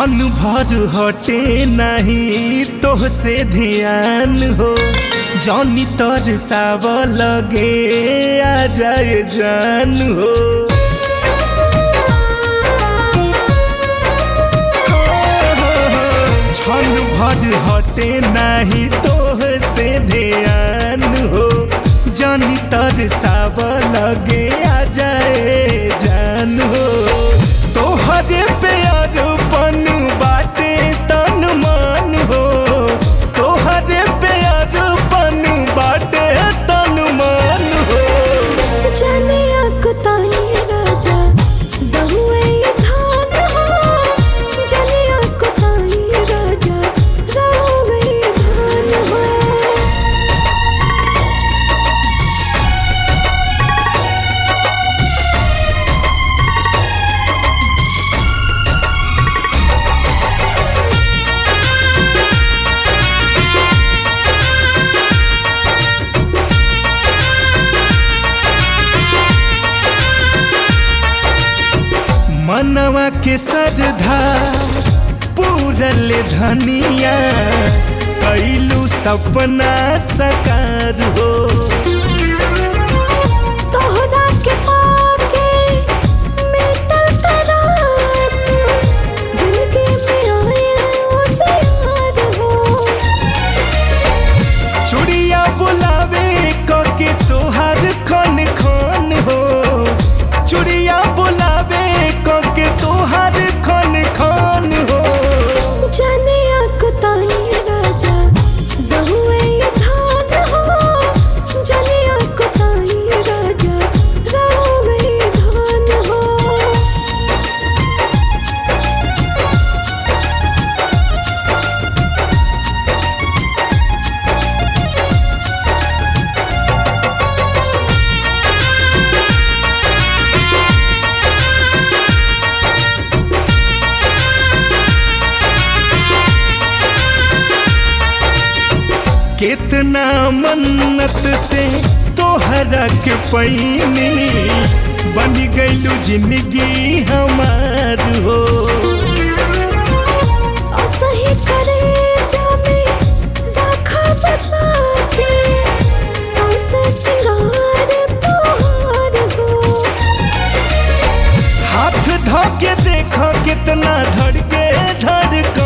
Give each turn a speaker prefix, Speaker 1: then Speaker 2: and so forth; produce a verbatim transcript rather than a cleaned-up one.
Speaker 1: क्षण भर हटे नहीं तोह से ध्यान हो, जौनी तरसाव लगे आ जाए जान हो। क्षण भर हटे नहीं तोह से ध्यान हो, जौनी तरसाव लगे आ जाए जान हो। तोहरे प्यार पन बाटे तन मान हो, तोहरे प्यार पन बाटे तन मान हो।
Speaker 2: जनिया कुताई राजा बहुए धान हो, जनिया कुताई राजा बहुए धान हो।
Speaker 1: मनवा के सरधा पूरल धनिया, कैलू सपना सकार हो।
Speaker 2: तोहरा के पाके मिटल तरास, जिंदगी में आयल उजियार हो।
Speaker 1: चुड़िया बुलावे कके तोहर खन खन हो, चुड़िया बुलावे कके तोहर खन खन हो।
Speaker 2: जनिया कुताई राजा बहुए धान हो, जनिया कुताई राजा बहुए धान हो।
Speaker 1: कितना मन्नत से तोहरा के पैनी, बन गईलू जिंदगी हमार हो।
Speaker 2: असही करे जामे राखा बसा के, सौसे सिंगार तोहार हो।
Speaker 1: हाथ धोके देखो कितना धड़के धड़क